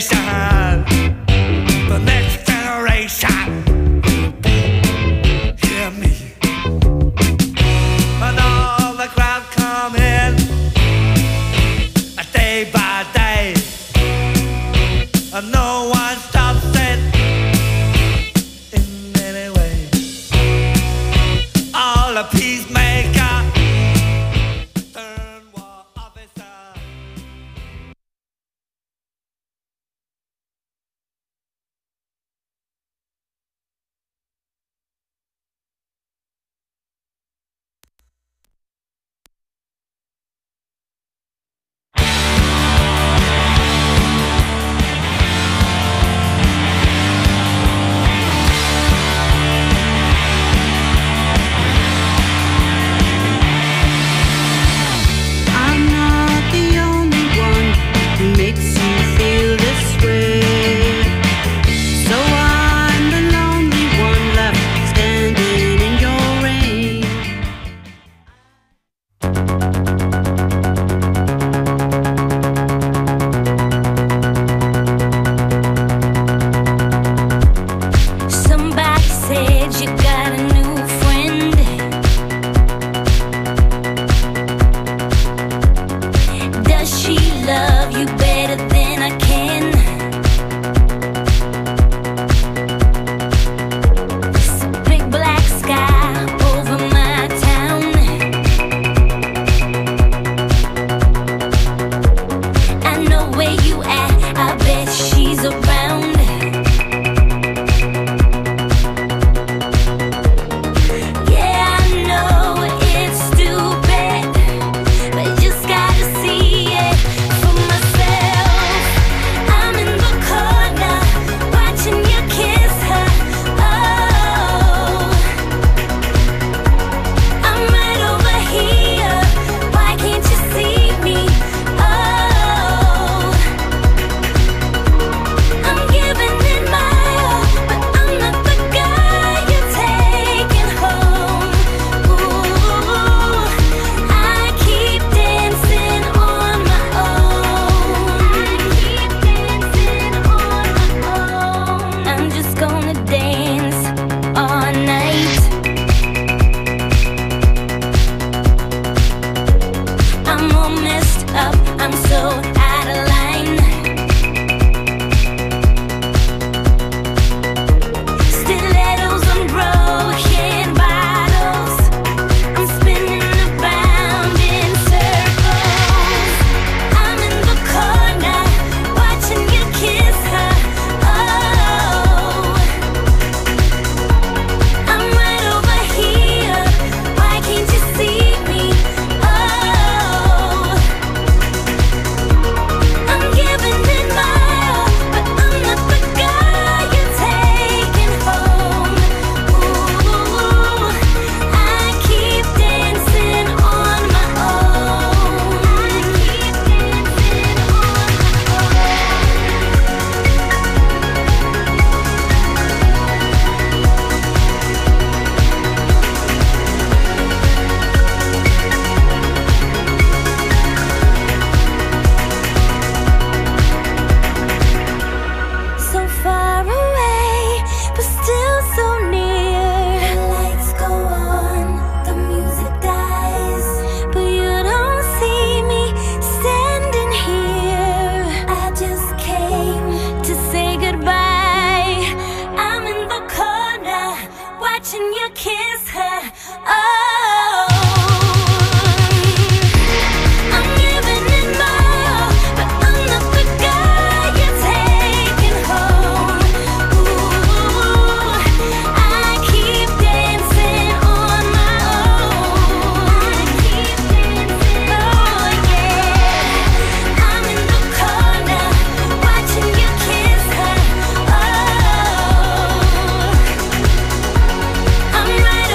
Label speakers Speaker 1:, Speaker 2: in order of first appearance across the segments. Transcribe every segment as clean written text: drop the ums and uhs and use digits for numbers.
Speaker 1: station. The next generation. Hear me. And all the crowd come in, day by day, and no one stops it in any way. All the peacemaker turn war officer.
Speaker 2: I'm right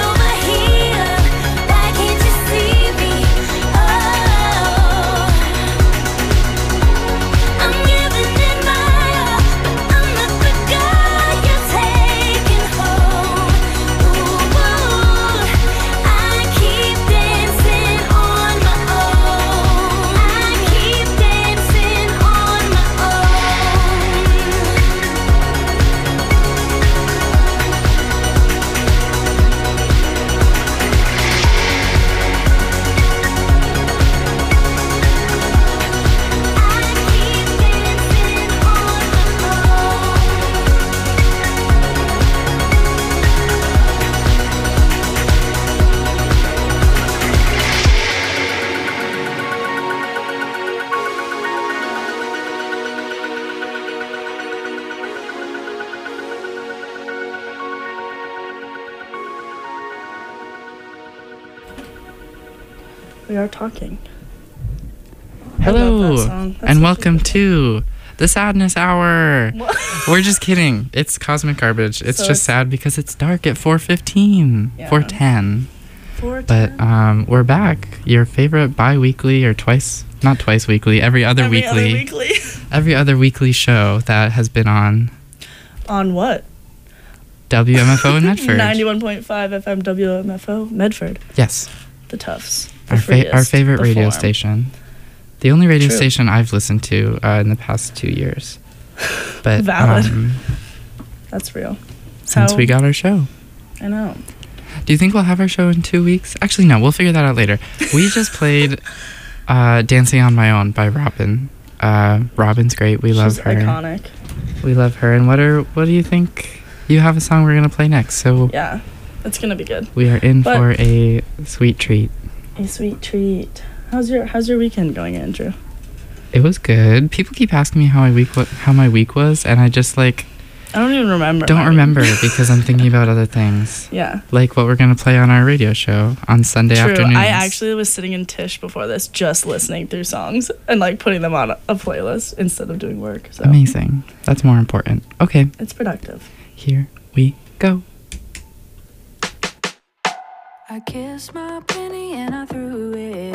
Speaker 2: We are talking.
Speaker 3: Hello,
Speaker 2: That's
Speaker 3: and
Speaker 2: such
Speaker 3: welcome
Speaker 2: a good
Speaker 3: to the Sadness Hour.
Speaker 2: What?
Speaker 3: We're just kidding. It's cosmic garbage. It's
Speaker 2: So
Speaker 3: just sad because it's dark at 4:15,
Speaker 2: Yeah.
Speaker 3: 4:10.
Speaker 2: 4:10.
Speaker 3: But we're back. Your favorite bi-weekly or not twice weekly, every other
Speaker 2: Every
Speaker 3: weekly,
Speaker 2: other weekly.
Speaker 3: every other weekly show that has been on
Speaker 2: On what?
Speaker 3: WMFO in Medford.
Speaker 2: 91.5 FM WMFO Medford.
Speaker 3: Yes,
Speaker 2: The Tufts. The
Speaker 3: our
Speaker 2: freest,
Speaker 3: favorite
Speaker 2: the
Speaker 3: radio
Speaker 2: form.
Speaker 3: station. The only radio
Speaker 2: True.
Speaker 3: station I've listened to in the past 2 years. But
Speaker 2: Valid. That's real.
Speaker 3: since
Speaker 2: How-
Speaker 3: we got our show.
Speaker 2: I know.
Speaker 3: Do you think we'll have our show in 2 weeks? Actually, no. We'll figure that out later. We just played "Dancing on My Own" by Robin. Robin's great. We love
Speaker 2: She's
Speaker 3: her.
Speaker 2: iconic.
Speaker 3: We love her. And what do you think? You have a song we're gonna play next, so
Speaker 2: Yeah. It's going to be good.
Speaker 3: we are in
Speaker 2: But-
Speaker 3: for a sweet treat.
Speaker 2: A sweet treat. How's your weekend going, Andrew?
Speaker 3: It was good. People keep asking me how my week was, and I just
Speaker 2: I don't even remember.
Speaker 3: don't
Speaker 2: my
Speaker 3: remember
Speaker 2: week.
Speaker 3: because I'm thinking about other things,
Speaker 2: Yeah.
Speaker 3: like what we're gonna play on our radio show on Sunday
Speaker 2: True.
Speaker 3: afternoons.
Speaker 2: I actually was sitting in Tish before this, just listening through songs and like putting them on a playlist instead of doing work. So
Speaker 3: Amazing. That's more important. Okay,
Speaker 2: it's productive.
Speaker 3: here we go.
Speaker 4: I kissed my penny and I threw it.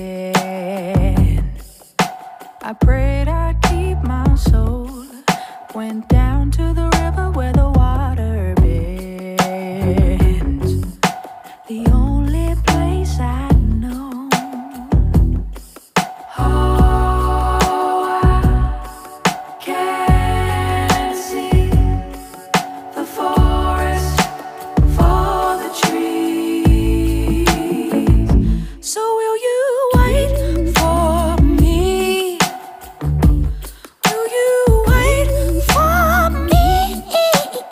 Speaker 4: I prayed I'd keep my soul. Went down to the river where the water bends. The only place I know. Oh, I can see the forest for the trees. So will you wait for me? Will you wait for me?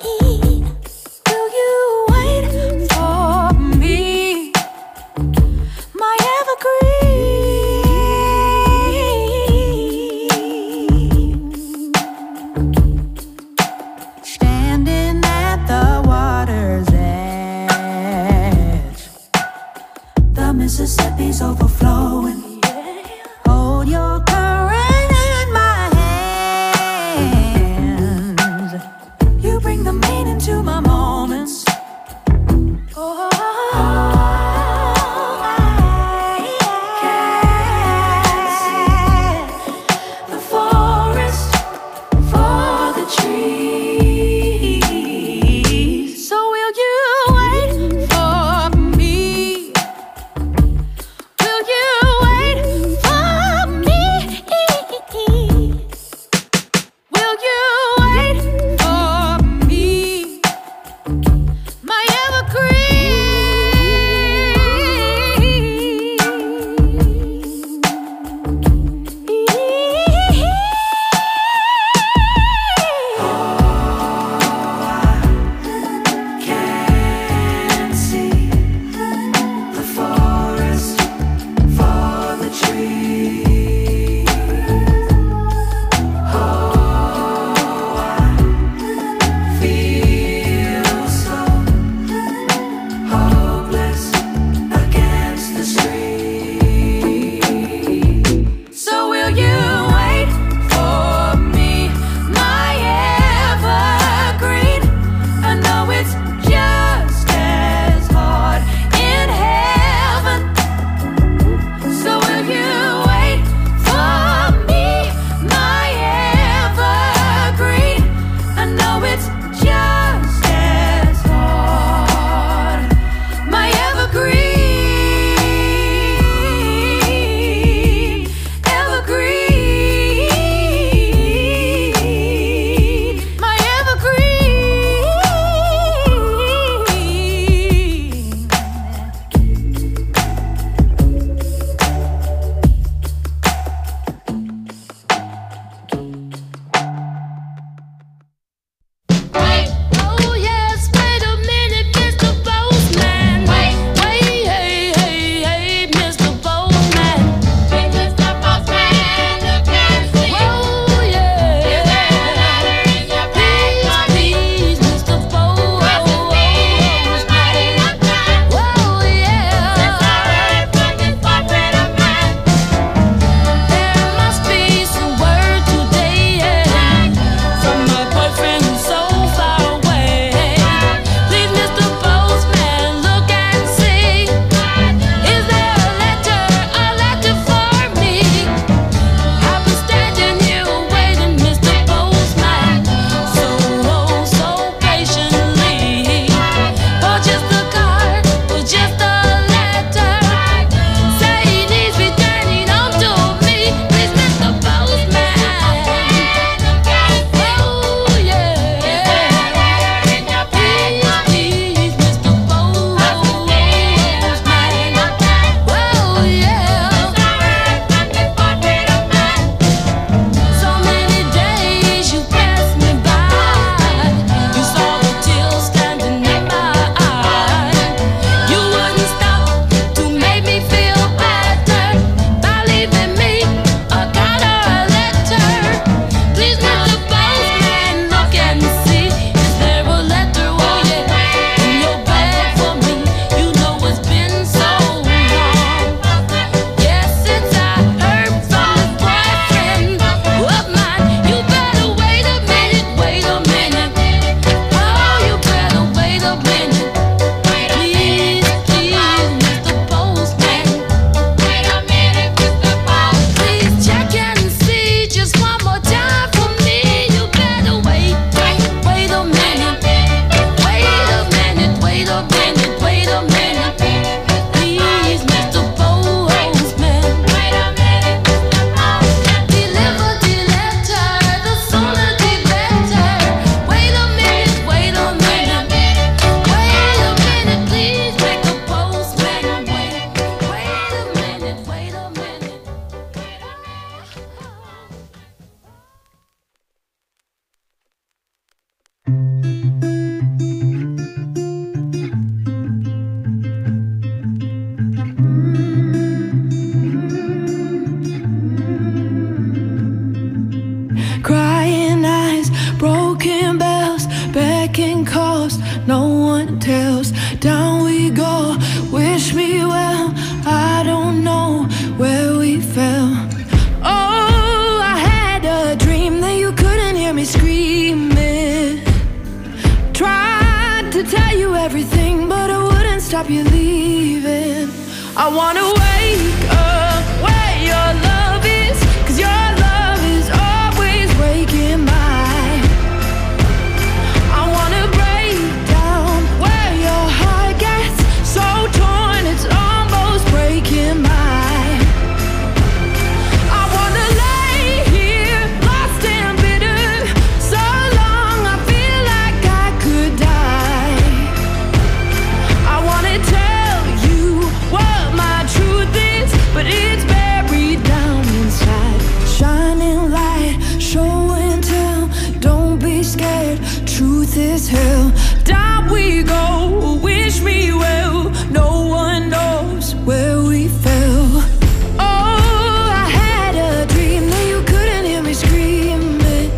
Speaker 4: stop you leaving. I wanna wake up where your love is, 'cause your love is always breaking mine. I wanna break down where your heart gets so torn it's almost breaking mine. I wanna lay here lost and bitter so long I feel like I could die. I wanna tell you what my truth is, but it's buried down inside. Shining light, show and tell, don't be scared, truth is hell. Down we go, wish me well, no one knows where we fell. Oh, I had a dream that you couldn't hear me screaming.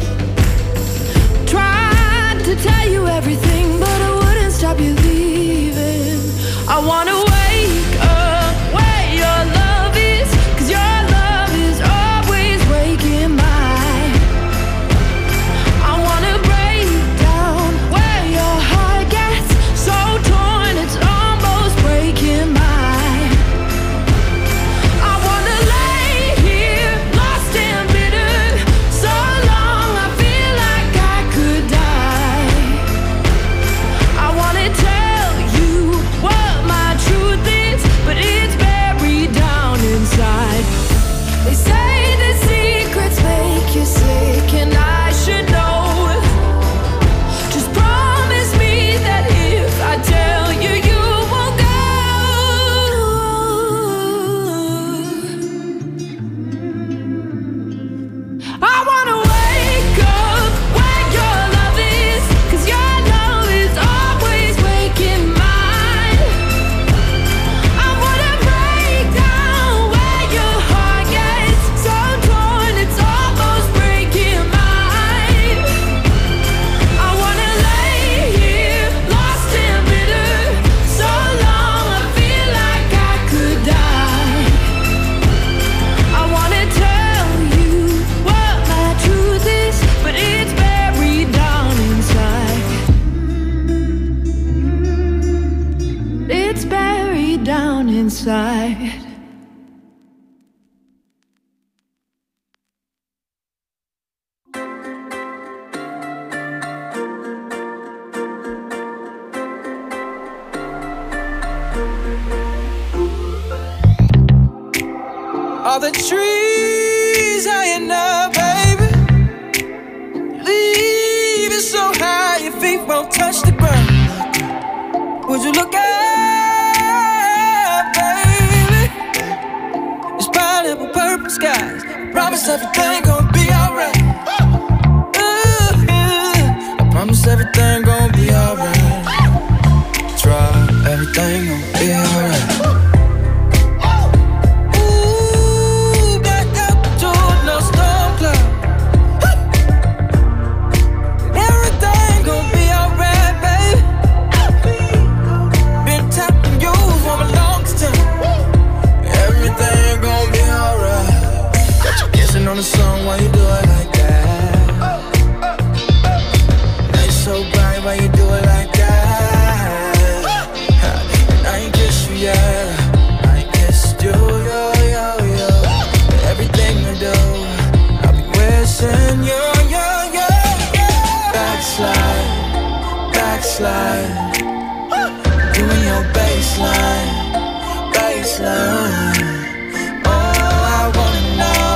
Speaker 4: Tried to tell you everything, but I wouldn't stop you leaving. I wanna wake up where your love is, 'cause your love is always breaking mine. I wanna break down where your heart gets so torn it's almost breaking mine. I wanna lay here lost and bitter so long I feel like I could die. I wanna tell you what my truth is, but it's buried down inside. They say the secrets make you sick, and I should know. Just promise me that if I tell you, you won't go. I wanna wake up where your love is, 'cause your love is always breaking mine. I wanna break down where your heart gets so torn it's almost breaking mine. I wanna lay here lost and bitter so long I feel like I could die. I wanna tell you what my truth is, but it's buried down inside. It's buried down inside.
Speaker 5: All the trees hanging up, baby. Leave it so high your feet won't touch the ground. Would you look up, baby? It's pineapple purple skies. Promise everything gon' be alright. I promise everything gon' be alright. Try everything gon' be alright. On the song, why you do it like that? Night so bright, why you do it like that? And I ain't kissed you yet, I ain't kissed you, yo. Everything I do, I'll be wishing you, Backslide, backslide, doing your baseline. Oh, I wanna know,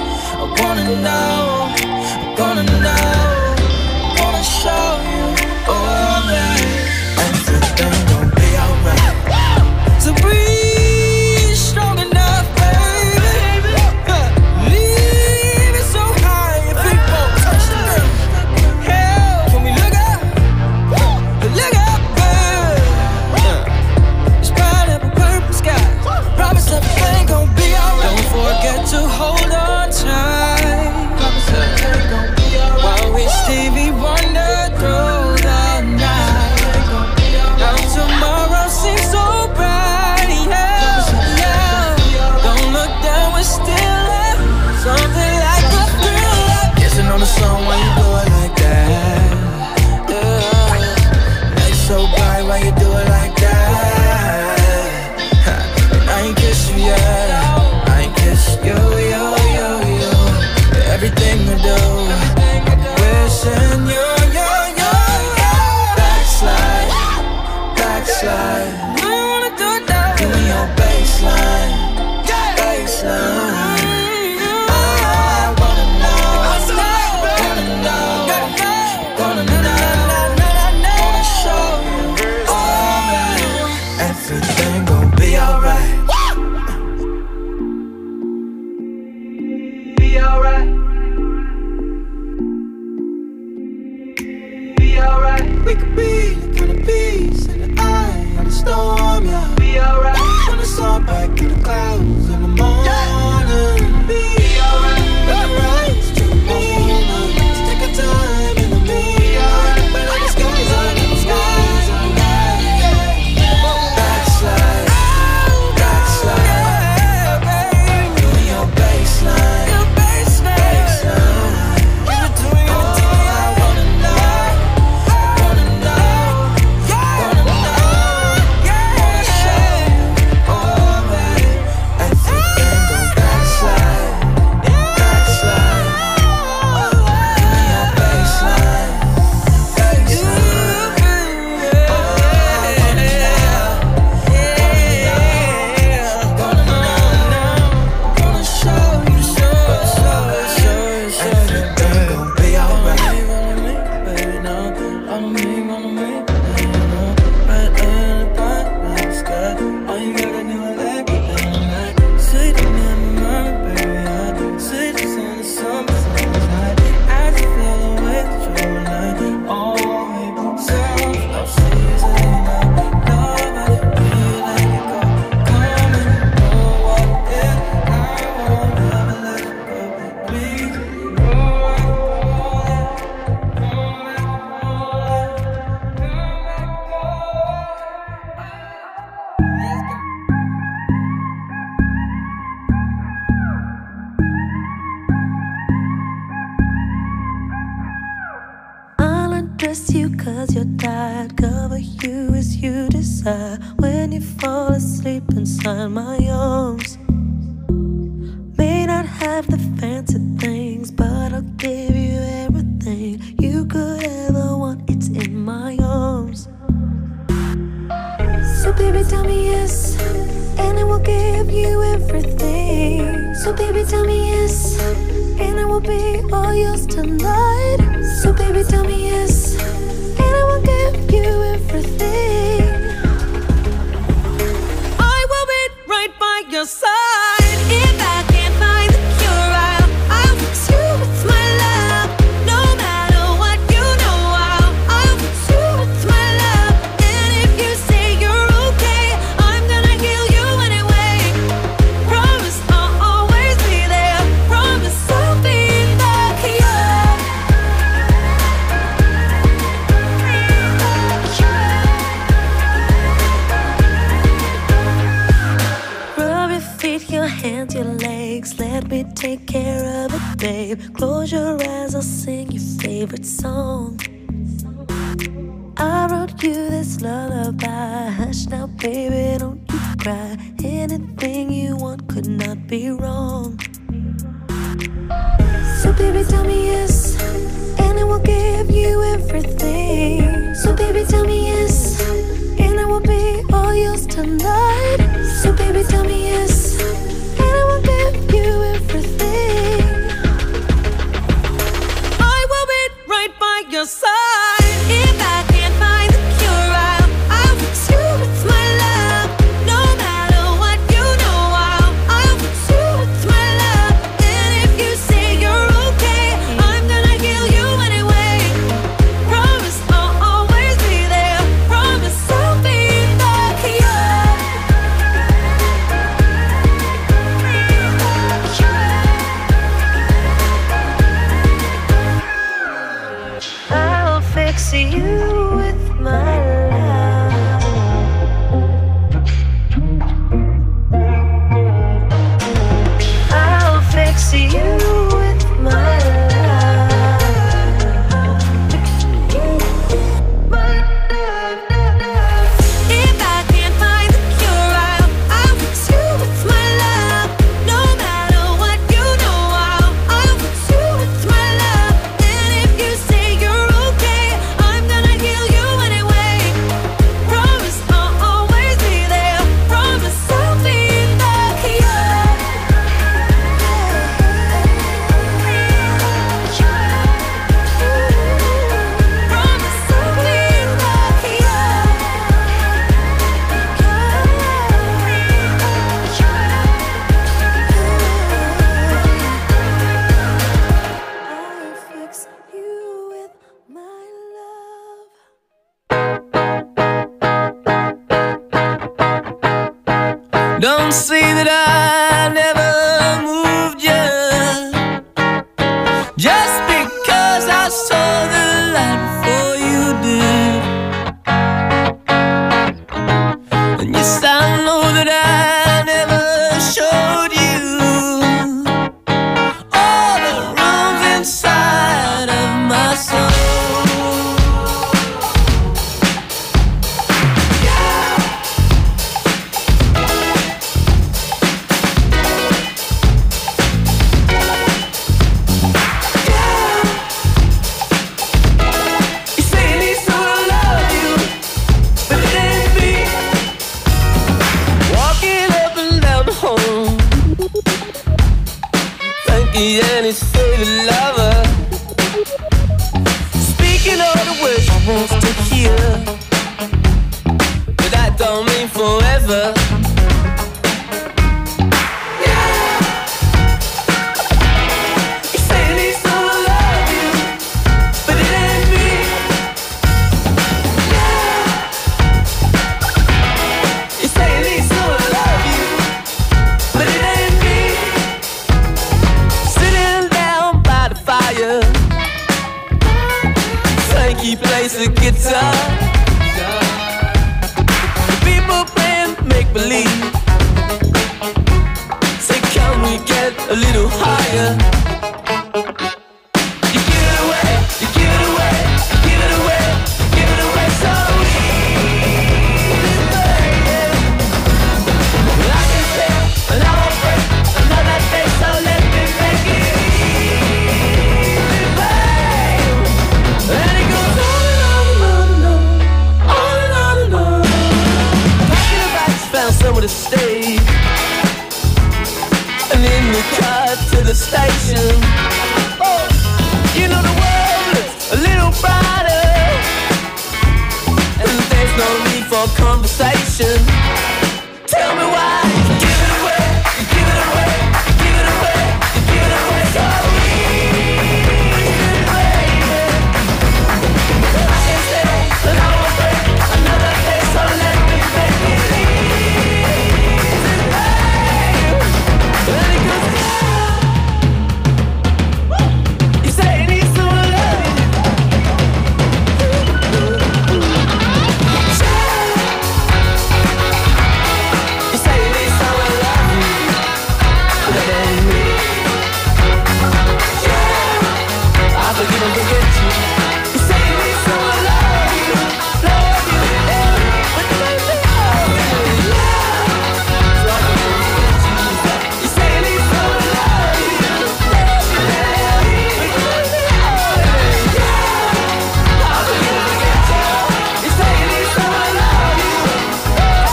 Speaker 5: wanna show you, everything gon' be alright. So breathe strong enough, baby. Leave it so high your feet won't touch the ground. Hell, can we look up? Look up, alright. We could be the kind of peace in the eye of the storm, yeah. Be alright. When the sun back in the clouds in the morning. Be alright. Alright, it's to me. Let's take our time in the me. Alright, but the skies are the skies are right. Backslide, backslide. Doing your baseline, your baseline. You're doing everything I wanna know, wanna know, wanna know, wanna show you. Alright, everything gon' backslide, backslide. Doing your baseline, gonna know, gonna show you, everything gon' be alright. Baby, no, follow me, baby, no. Right in the back, that's good. All you gotta do is let me down. Sweet in my mind, baby, I sweet as in the summer, sunlight. I just fell away with your light. Oh, baby, self-love season, nobody really let me go. Come and know what it is. I won't ever let you go. Please,
Speaker 6: I'll undress you cause you're tired. Cover you as you desire. When you fall asleep inside my arms, may not have the fancy things, but I'll give you everything you could ever want. It's in my arms. So baby, tell me yes, and I will give you everything. So baby, tell me yes, and I will be all yours tonight. So baby, tell me yes, and I will give you everything. I will be right by your side. If I can't find the cure, I'll fix you with my love. No matter what, you know I'll fix you with my love. And if you say you're okay, I'm gonna heal you anyway. Promise I'll always be there. Promise I'll be the cure. Rub your feet, your hands, your legs. Let me take care of it, babe. Close your eyes, I'll sing your favorite song. I wrote you this lullaby. Hush now, baby, don't you cry. Anything you want could not be wrong. So baby, tell me yes, and I will give you everything. So baby, tell me yes, and I will be all yours tonight. So baby, tell me yes, and I will give you everything. I will be right by your side. If I can't find the cure, I'll fix you with my love. No matter what, you know I'll fix you with my love. And if you say you're okay, I'm gonna heal you anyway. Promise I'll always be there. Promise I'll be the cure. I'll fix you with my love. I'll fix you with my love. If I can't find the cure, I'll fix you with my love. No matter what, you know I'll fix you with my love. And if you say you're okay, I'm gonna heal you anyway.
Speaker 5: Don't say that I never moved you just because I saw the light before you did. And yes, I know that I never showed you all the rooms inside of my soul. And his favorite lover, speaking all the words she wants to hear, but that don't mean forever. He's saying he's gonna love you, but it ain't me. He's saying he's gonna love you, but it ain't me. Frankie plays the guitar. People playing make-believe. Say, can we get a little higher? You give it away, you give it away, you give it away, you give it away so easy, baby. Well, I can stay, and I won't break another day, so let me make it easy, baby. And it goes on and on and on and on, on and on and on. Talking about you found somewhere to stay, and in the car to the station. Oh, you know the world looks a little brighter, and there's no need for conversation. Tell me why you give it away, you give it away, you give it away, you give it away so easy, baby. I can stay, and I won't break another day, so let me make it easy, baby. Let it go down. You say you need someone to love you. You say you need someone to love you, but it ain't me. I forgive and forget you. You say you need someone to love you, yeah, but it ain't me. So I forgive and forget you. You say you need someone to love you, yeah, but it ain't me. I forgive and forget you. You say you need someone to love you, so I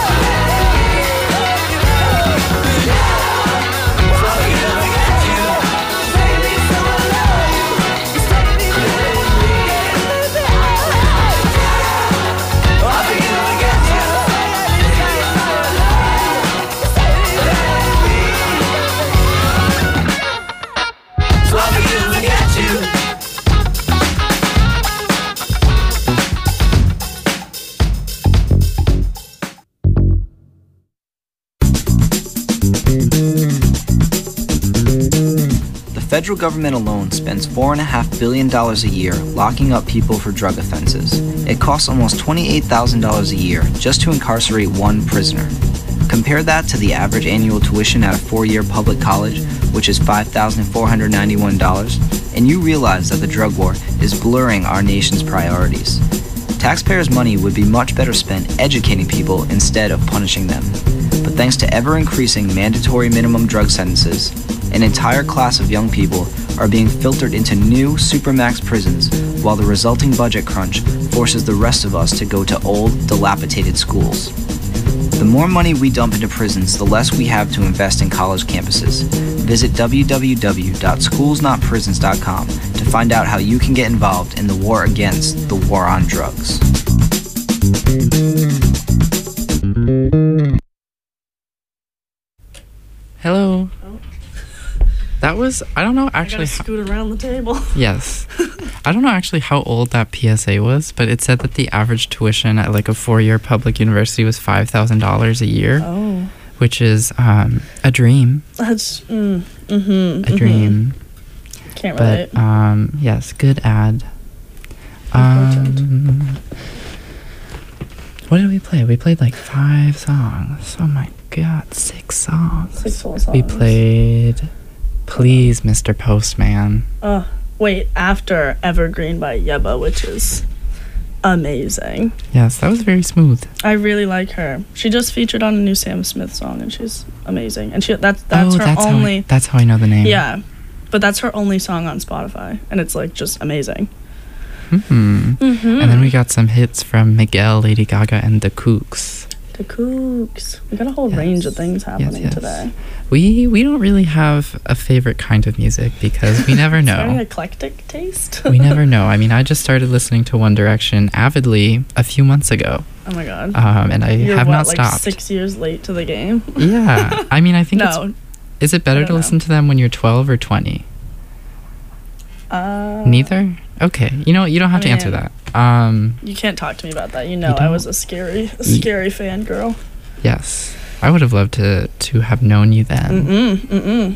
Speaker 5: forgive and forget you. You say you need someone to love you, you say you need me. I forgive and forget you. You say you need someone to love you, you say you need me. So I forgive and forget you.
Speaker 7: The federal government alone spends $4.5 billion a year locking up people for drug offenses. It costs almost $28,000 a year just to incarcerate one prisoner. Compare that to the average annual tuition at a 4-year public college, which is $5,491, and you realize that the drug war is blurring our nation's priorities. Taxpayers' money would be much better spent educating people instead of punishing them. But thanks to ever-increasing mandatory minimum drug sentences, an entire class of young people are being filtered into new supermax prisons, while the resulting budget crunch forces the rest of us to go to old, dilapidated schools. The more money we dump into prisons, the less we have to invest in college campuses. Visit www.schoolsnotprisons.com to find out how you can get involved in the war against the war on drugs.
Speaker 3: Hello. That was, I don't know
Speaker 2: I
Speaker 3: actually.
Speaker 2: gotta scoot around the table.
Speaker 3: Yes. I don't know actually how old that PSA was, but it said that the average tuition at like a 4-year public university was $5,000 a year.
Speaker 2: Oh.
Speaker 3: which is a dream.
Speaker 2: That's
Speaker 3: A dream.
Speaker 2: Can't
Speaker 3: But
Speaker 2: relate.
Speaker 3: yes, good ad.
Speaker 2: Important.
Speaker 3: What did we play? We played like 5 songs. Oh my god, 6 songs.
Speaker 2: 6 whole songs.
Speaker 3: We played Please, Mr. Postman.
Speaker 2: Wait, after Evergreen by Yeba, which is amazing.
Speaker 3: Yes, that was very smooth.
Speaker 2: I really like her. She just featured on a new Sam Smith song, and she's amazing. And that's her only.
Speaker 3: That's how I know the name.
Speaker 2: Yeah, but that's her only song on Spotify, and it's like just amazing.
Speaker 3: And then we got some hits from Miguel, Lady Gaga, and The Kooks.
Speaker 2: The Kooks. We got a whole range of things happening today.
Speaker 3: We don't really have a favorite kind of music because we never know.
Speaker 2: Very eclectic taste.
Speaker 3: We never know. I mean, I just started listening to One Direction avidly a few months ago.
Speaker 2: Oh my god.
Speaker 3: And I
Speaker 2: You're
Speaker 3: have not
Speaker 2: like
Speaker 3: stopped.
Speaker 2: 6 years late to the game.
Speaker 3: Yeah. I mean, I think
Speaker 2: No.
Speaker 3: is it better to listen to them when you're 12 or 20? Neither? Okay. You know what? You don't have to answer that.
Speaker 2: You can't talk to me about that. You know,
Speaker 3: You
Speaker 2: I was a scary fangirl.
Speaker 3: Yes. I would have loved to have known you then.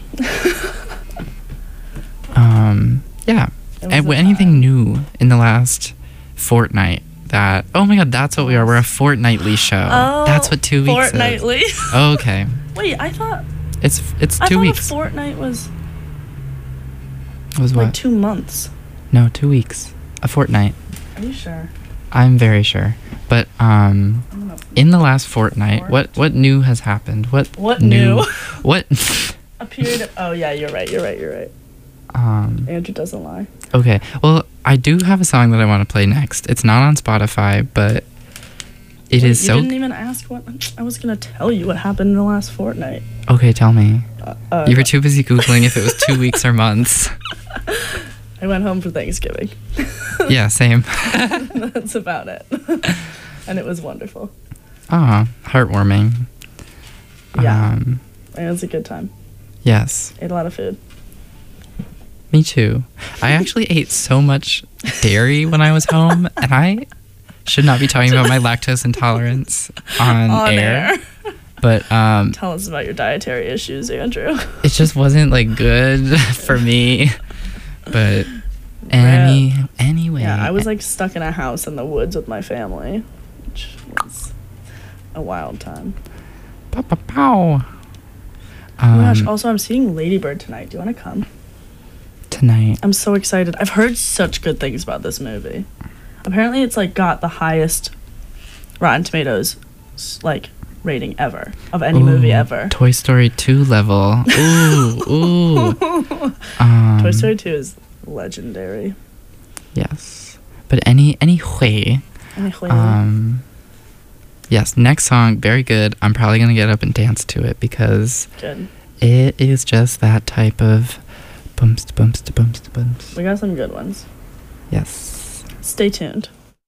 Speaker 3: Yeah. And anything new in the last fortnight that... Oh my god, that's what we are. We're a fortnightly show.
Speaker 2: Oh,
Speaker 3: That's what 2 weeks
Speaker 2: fortnightly.
Speaker 3: is. Oh, okay.
Speaker 2: Wait, I thought
Speaker 3: It's 2
Speaker 2: a
Speaker 3: weeks.
Speaker 2: fortnight was
Speaker 3: It was what?
Speaker 2: like 2 months.
Speaker 3: No, 2 weeks. A fortnight.
Speaker 2: Are you sure?
Speaker 3: I'm very sure. But in the last fortnight, what new has happened? What
Speaker 2: new?
Speaker 3: What
Speaker 2: A period of... Oh, yeah, you're right. Andrew doesn't lie.
Speaker 3: Okay. Well, I do have a song that I want to play next. It's not on Spotify, but it is so...
Speaker 2: You didn't even ask what... I was going to tell you what happened in the last fortnight.
Speaker 3: Okay, tell me. You were too busy Googling if it was 2 weeks or months.
Speaker 2: I went home for Thanksgiving.
Speaker 3: Yeah, same.
Speaker 2: That's about it. And it was wonderful.
Speaker 3: Ah, heartwarming.
Speaker 2: Yeah. It was a good time.
Speaker 3: Yes.
Speaker 2: Ate a lot of food.
Speaker 3: Me too. I actually ate so much dairy when I was home, and I should not be talking about my lactose intolerance on air. But
Speaker 2: tell us about your dietary issues, Andrew.
Speaker 3: it just wasn't like good for me. But anyway.
Speaker 2: Yeah, I was like stuck in a house in the woods with my family, which was a wild time.
Speaker 3: Pow.
Speaker 2: Oh my gosh, also I'm seeing Lady Bird tonight. Do you want to come?
Speaker 3: Tonight.
Speaker 2: I'm so excited. I've heard such good things about this movie. Apparently it's like got the highest Rotten Tomatoes like rating ever of any movie ever.
Speaker 3: Toy Story 2 level. Ooh.
Speaker 2: Toy Story 2 is legendary.
Speaker 3: Yes. But anyway. Yes, next song, very good. I'm probably going to get up and dance to it because it is just that type of bumps to bumps to bumps to bumps.
Speaker 2: We got some good ones.
Speaker 3: Yes.
Speaker 2: Stay tuned.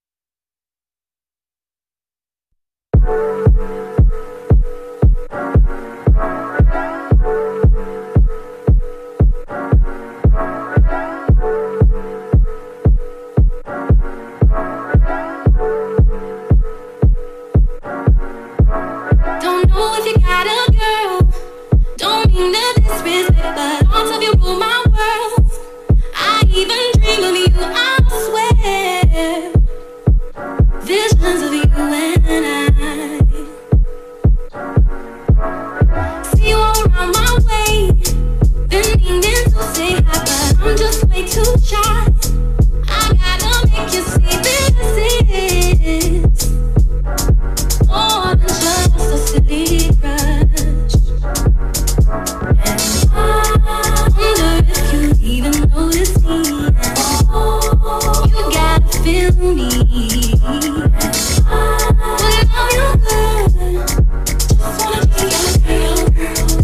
Speaker 6: Don't know if you got a girl. Don't mean to disrespect, but thoughts of you rule my world. I even dream of you, I swear. Visions of you and I. See you all around my way. Been meaning to say hi, but I'm just way too shy. I gotta make you see this is more than just a silly crush. And I wonder if you even notice me. You gotta feel me. I love you good. Just wanna be your girl.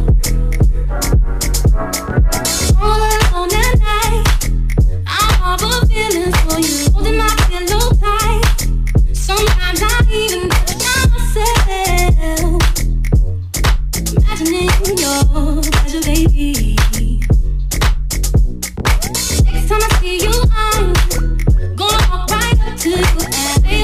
Speaker 6: All alone at night, I harbor feelings for you, holding my pillow tight. Sometimes I even myself, imagining your pleasure, baby. Next time I see you, I'm gonna walk right up to you and lay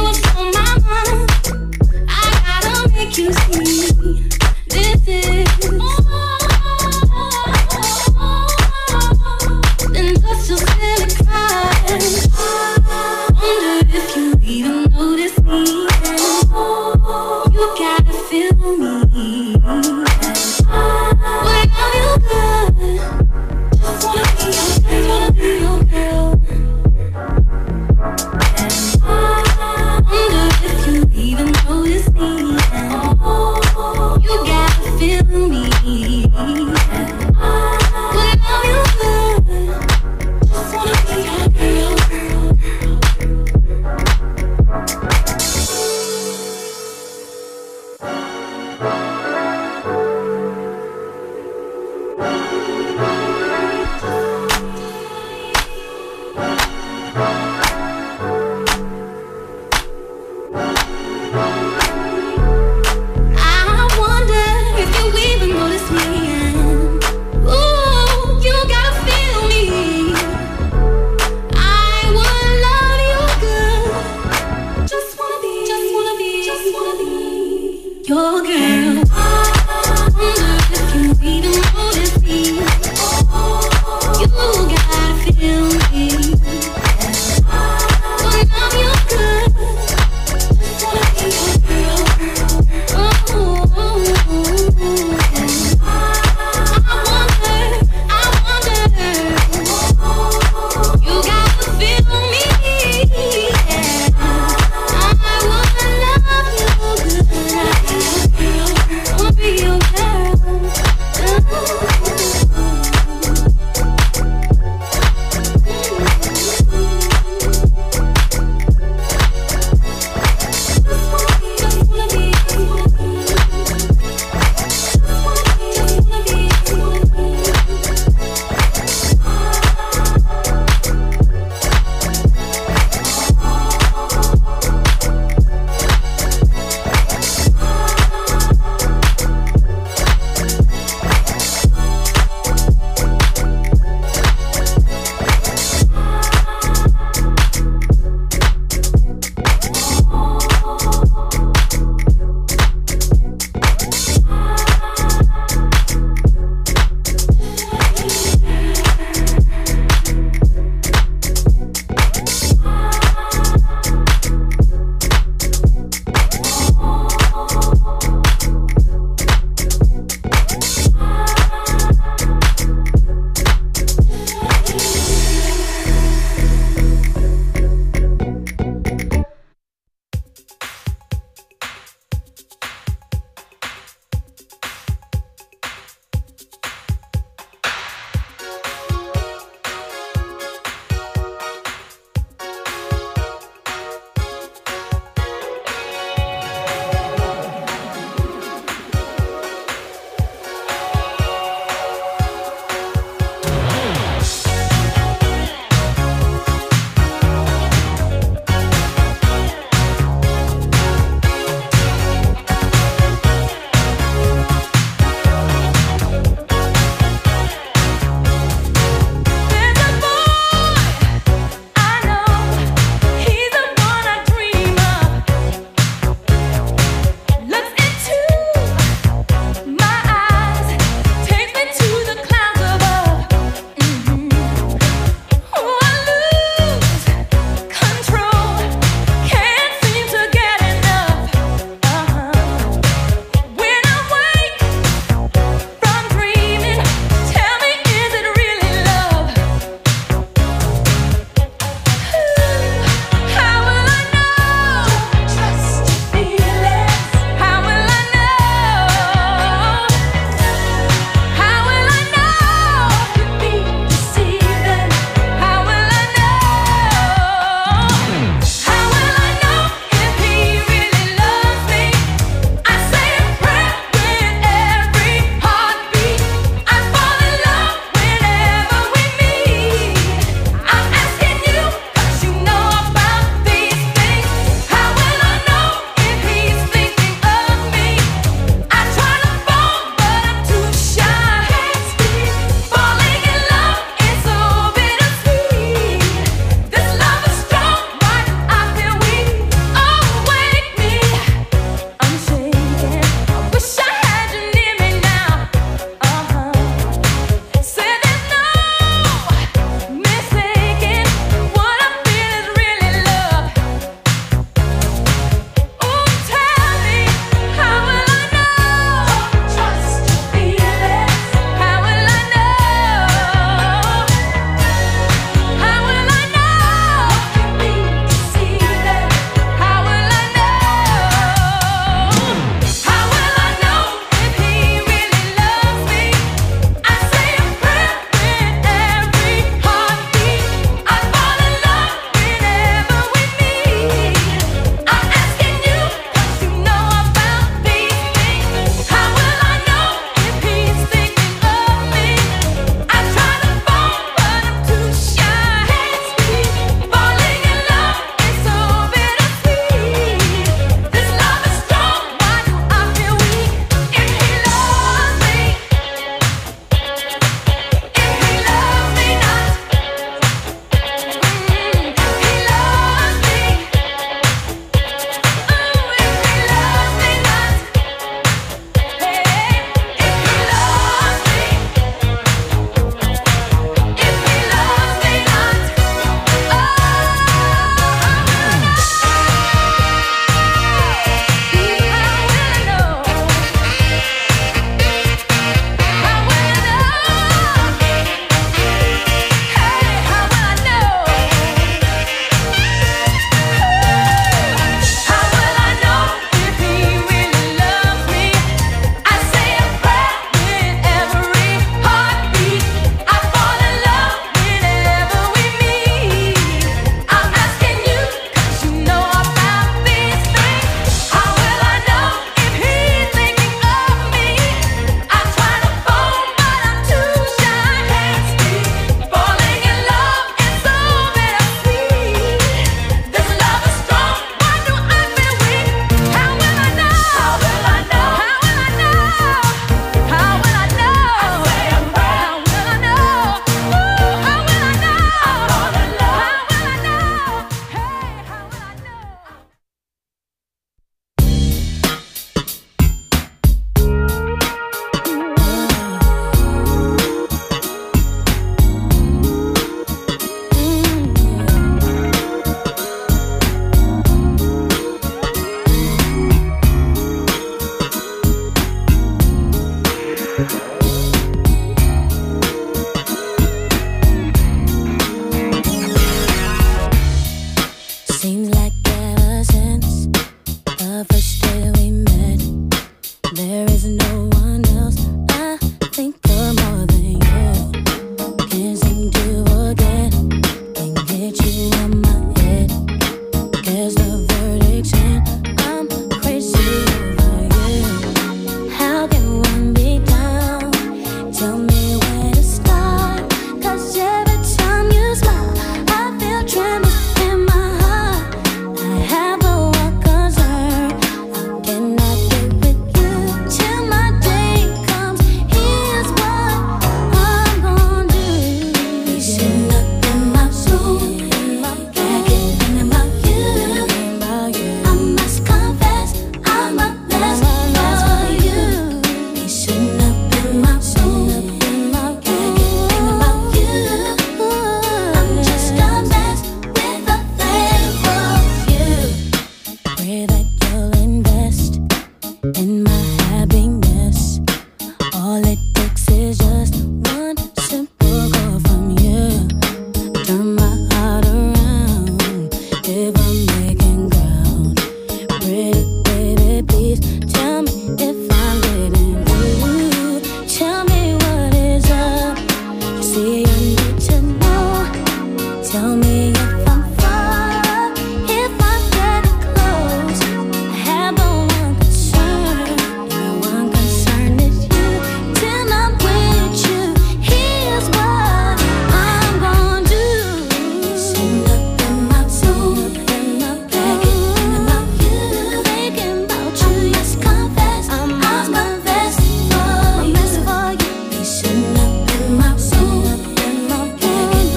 Speaker 4: Seems like ever since the first day we met, there is no one else I think of more than you. Can't seem to forget, can't get you out my head. Guess the verdict's in, I'm crazy over you. How can one be down? Tell me where to start, 'cause every time you smile I feel tremors in my heart. I have a one concern, how can I get with you till my day comes? Here's what I'm gonna do. We sitting up in my room, thinking about you. I must confess, I'm a mess for you. We sitting up in my room, thinking about you. I'm just a mess with a thing for you. Pray that you'll invest in my happiness. All it takes is just one simple call from you. Turn my heart around if I'm making ground. Pretty baby, please tell me if I'm getting through. Tell me what is up. You see, I need to know. Tell me if I'm far, if I'm getting close. I have but one concern, and the one concern is you. Till I'm with you, here's what I'm gonna do. Sitting up in my room, thinking about you. Just confess, I'm a mess for you. Sitting up in my room, thinking about you.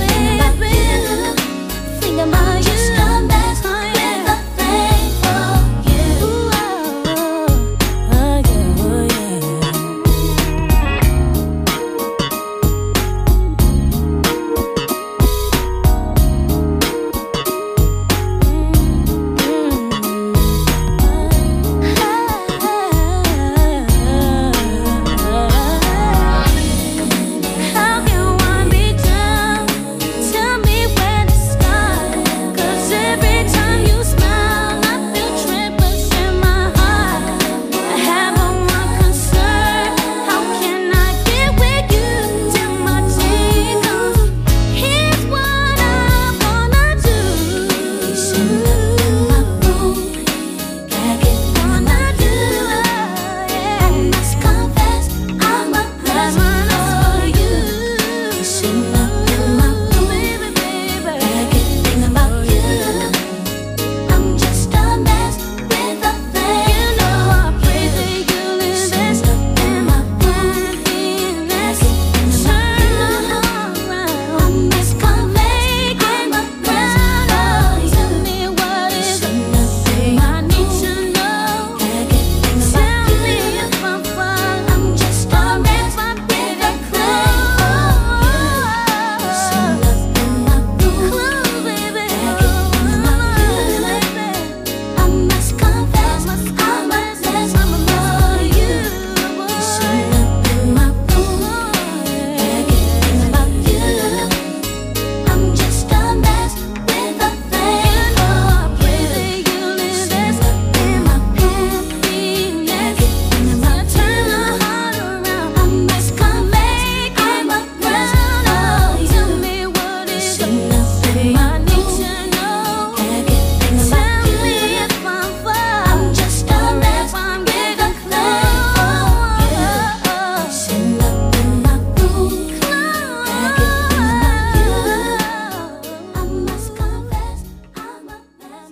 Speaker 4: Think about you, just a mess with a thing for you. Oh yeah. How can one be down? Tell me where to start, 'cause every time you smile I feel tremors in my heart. I have but one concern, how can I get with you till my day comes? Here's what I'm gonna do. Sitting up in my room, wanna do. I must confess, I'm a mess for you. Sitting up in my room, thinking about you. I'm just a mess with a thing. You know I pray that you'll invest in my happiness. Turn around, I must confess, I'm a mess for you. Tell me what is I need to know. Tell me if I'm fine. I'm just a mess with a clue. Sitting up in my room, baby. I must confess, I'm a mess for you. Sitting up in my room, thinking about you. I'm just a mess with a thing. You know I pray that you'll invest in my happiness. Turn my heart around, I must confess, I'm a mess for you. Tell me what is I need to know. Tell me if I'm fine. I'm just a mess with a clue. Sitting up in my room, I must confess, I'm a mess.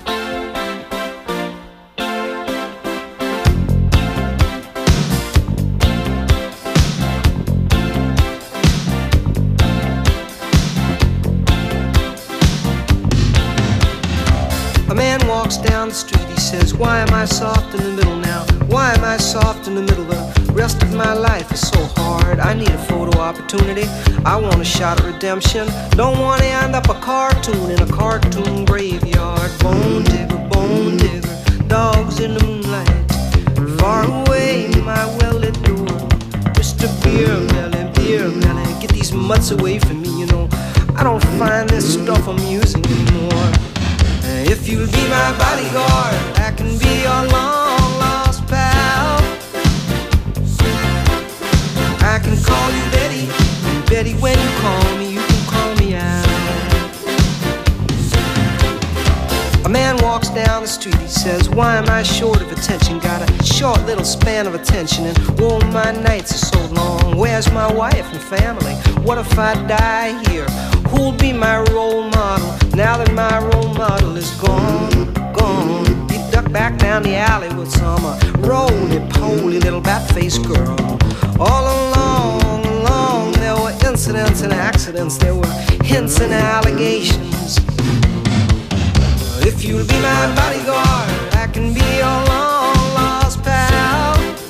Speaker 5: A man walks down the street, he says, why am I soft in the middle now? Why am I soft in the middle? The rest of my life is so hard. I need a photo opportunity. I want a shot of redemption. Don't want to end up a cartoon in a cartoon graveyard. Bone digger, dogs in the moonlight. Far away, my well-lit door. Mr. Beer Melly, get these mutts away from me, you know. I don't find this stuff amusing anymore. If you'll be my bodyguard, I can be your long lost pal. I can call you Betty, and Betty, when you call me, you can call me out. A man walks down the street, he says, why am I short of attention? Got a short little span of attention, and oh, my nights are so long. Where's my wife and family? What if I die here? Who'll be my role model now that my role model is gone, gone? He ducked back down the alley with some roly-poly little bat-faced girl. All along, there were incidents and accidents, there were hints and allegations. If you'll be my bodyguard, I can be your long lost pal.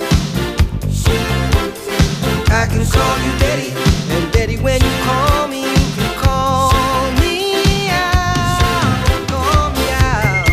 Speaker 5: I can call you Betty, and Betty, when you call me, you can call me out, call me out.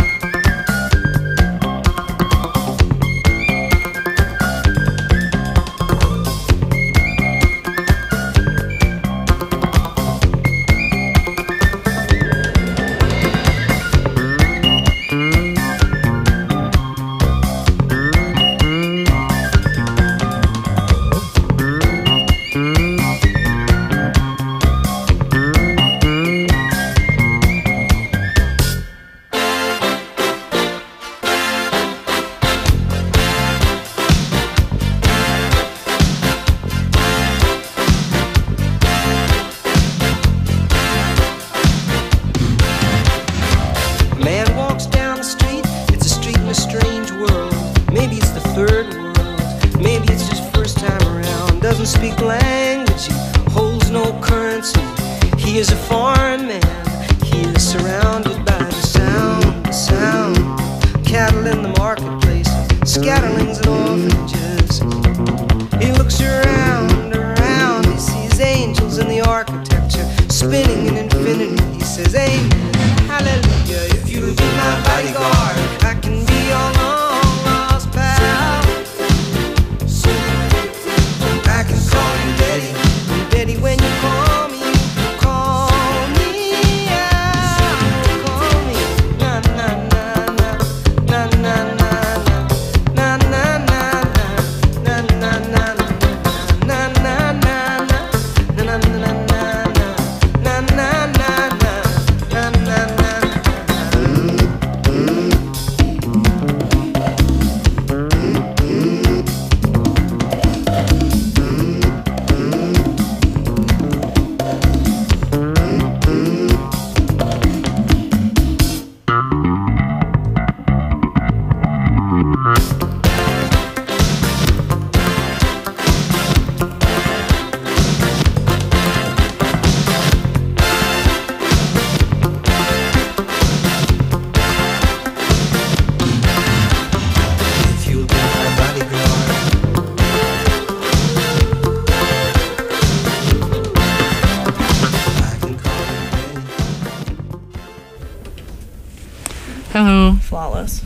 Speaker 3: Hello.
Speaker 2: Flawless.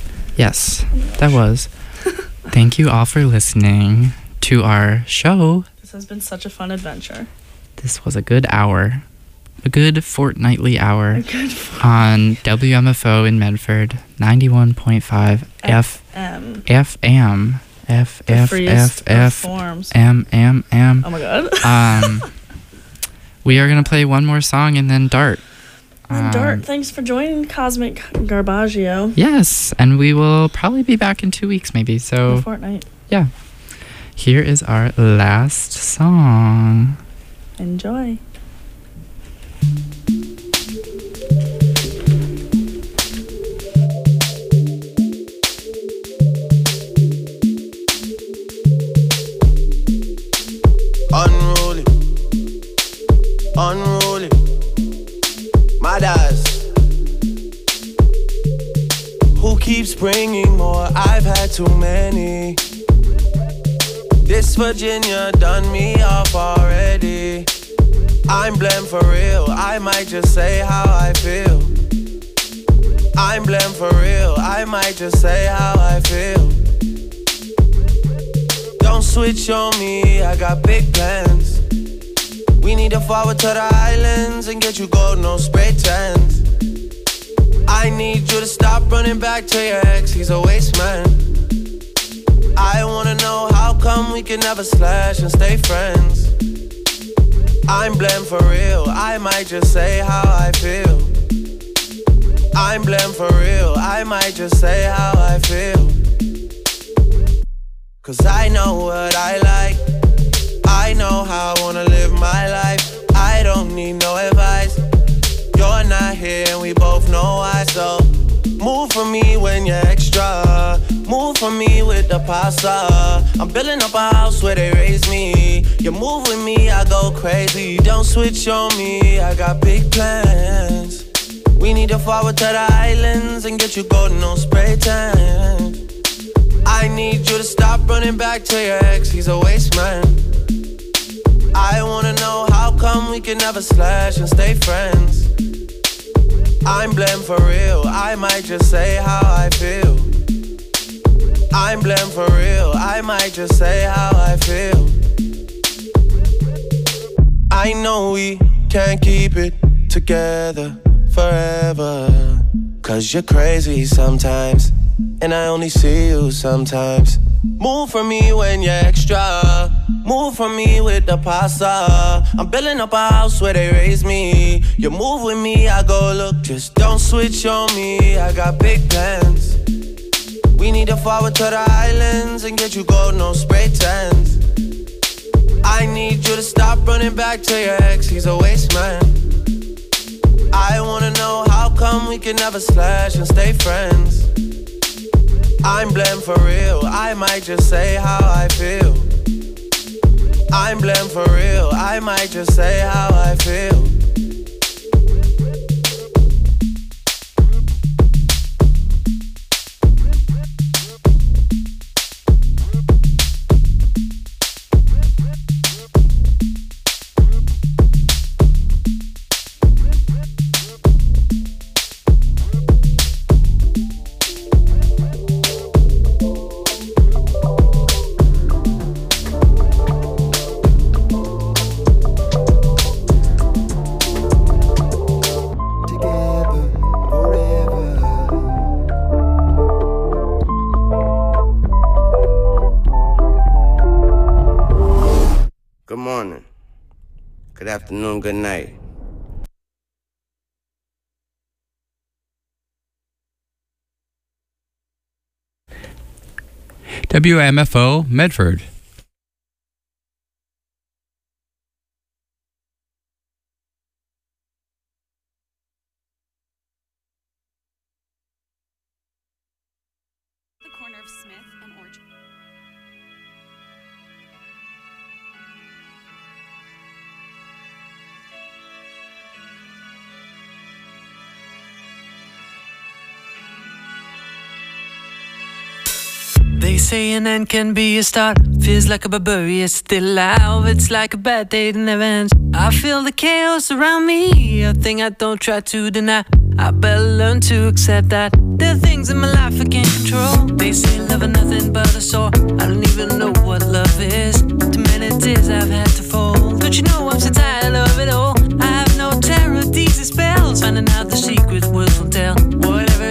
Speaker 3: Yes, that was. Thank you all for listening to our show.
Speaker 2: This has been such a fun adventure.
Speaker 3: This was a good hour. A good fortnightly hour on WMFO in Medford, 91.5 FM.
Speaker 2: Oh my god.
Speaker 3: We are going to play one more song and then Dart.
Speaker 2: Dart, thanks for joining Cosmic Garbaggio.
Speaker 3: Yes, and we will probably be back in 2 weeks maybe. So
Speaker 2: a fortnight.
Speaker 3: Yeah. Here is our last song.
Speaker 2: Enjoy.
Speaker 8: Unruly, unruly, my dads. Who keeps bringing more? I've had too many. This Virginia done me off already. I'm blamed for real, I might just say how I feel. I'm blamed for real, I might just say how I feel. Don't switch on me, I got big plans. We need to forward to the islands and get you gold, no spray tans. I need you to stop running back to your ex, he's a waste man. I wanna know how come we can never slash and stay friends. I'm blamed for real, I might just say how I feel. I'm blamed for real, I might just say how I feel. Cause I know what I like, I know how I wanna live my life. I don't need no advice, you're not here and we both know why. So move for me when you're extra, move for me with the pasta. I'm building up a house where they raise me. You move with me, I go crazy. Don't switch on me, I got big plans. We need to forward to the islands and get you golden on spray tan. I need you to stop running back to your ex, he's a waste man. I wanna know how come we can never slash and stay friends. I'm blamed for real, I might just say how I feel. I'm blamed for real, I might just say how I feel. I know we can't keep it together forever, cause you're crazy sometimes, and I only see you sometimes. Move for me when you're extra, move for me with the pasta. I'm building up a house where they raise me. You move with me, I go look, just don't switch on me. I got big plans. We need to forward to the islands and get you gold, no spray tans. I need you to stop running back to your ex, he's a waste man. I wanna know how come we can never slash and stay friends. I'm blamed for real, I might just say how I feel. I'm blamed for real, I might just say how I feel.
Speaker 9: Good morning, good afternoon, good night.
Speaker 10: WMFO Medford.
Speaker 11: The corner of Smith and Orchard.
Speaker 5: They say an end can be a start. Feels like a barbarian still alive. It's like a bad day that never ends. I feel the chaos around me, a thing I don't try to deny. I better learn to accept that there are things in my life I can't control. They say love is nothing but a sore. I don't even know what love is. Too many tears I've had to fold. Don't you know I'm so tired of it all?